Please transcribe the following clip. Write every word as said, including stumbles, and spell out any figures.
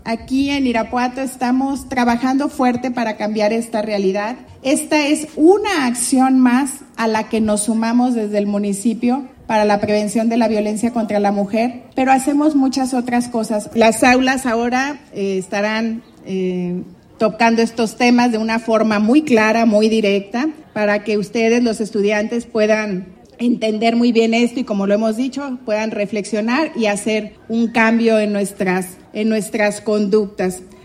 Aquí en Irapuato estamos trabajando fuerte para cambiar esta realidad. Esta es una acción más a la que nos sumamos desde el municipio para la prevención de la violencia contra la mujer, pero hacemos muchas otras cosas. Las aulas ahora eh, estarán eh, tocando estos temas de una forma muy clara, muy directa, para que ustedes, los estudiantes, puedan entender muy bien esto y, como lo hemos dicho, puedan reflexionar y hacer un cambio en nuestras, en nuestras conductas.